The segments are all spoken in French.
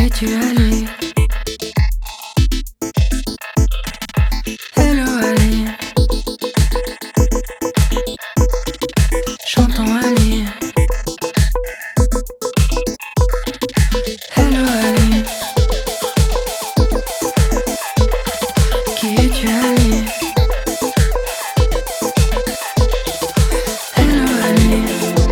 es-tu allé? Hello Ali, j'entends Ali. Hello Ali, qui es-tu Ali? Hello Ali,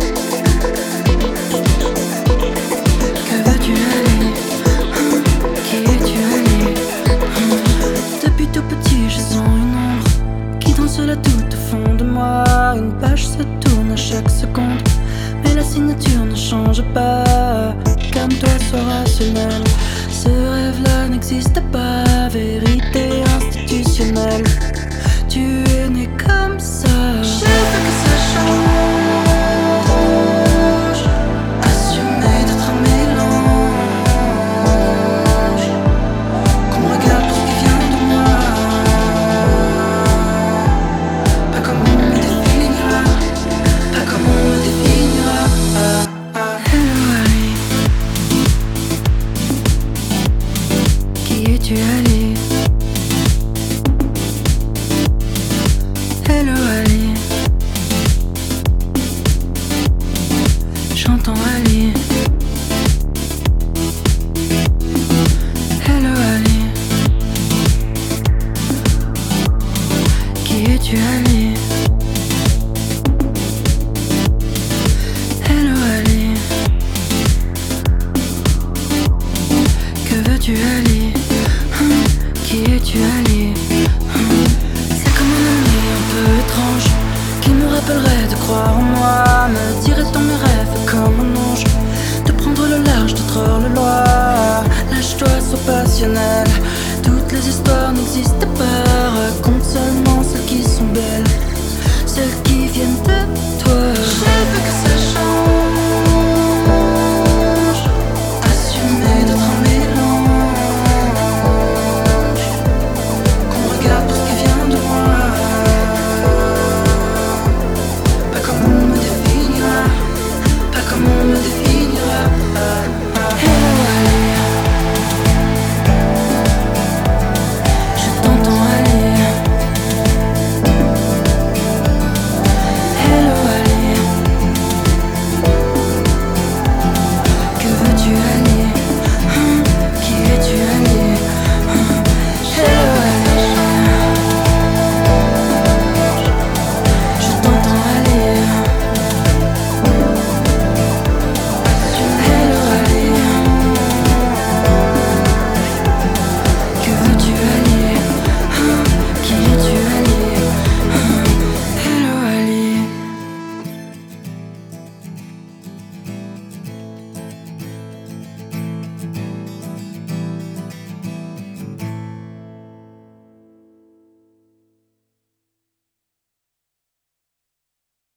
que veux-tu Ali? Qui es-tu Ali? Depuis tout petit je sens une ombre qui danse là tout au fond de moi. Une page se tourne à chaque seconde, mais la signature ne change pas. Calme-toi, sois rationnel. Ce rêve-là n'existe pas, vérité institutionnelle. Tu es né comme ça. Je veux que ça change. Assumer d'être un mélange. Qu'on me regarde pour ce qui vient de moi. Pas comme on me définira. Pas comme on me définira. Hello Ali, qui es-tu Ali? Hello Ali, j'entends Ali. Hello Ali, qui es-tu Ali? Hello Ali, que veux-tu Ali? Qui es-tu Ali? C'est comme un ami un peu étrange qui me rappellerait de croire en moi, me dirait dans mes rêves comme un ange, de prendre le large, d'être hors le loi. Lâche-toi, sois passionnel. Toutes les histoires n'existent pas, raconte seulement celles qui sont belles, celles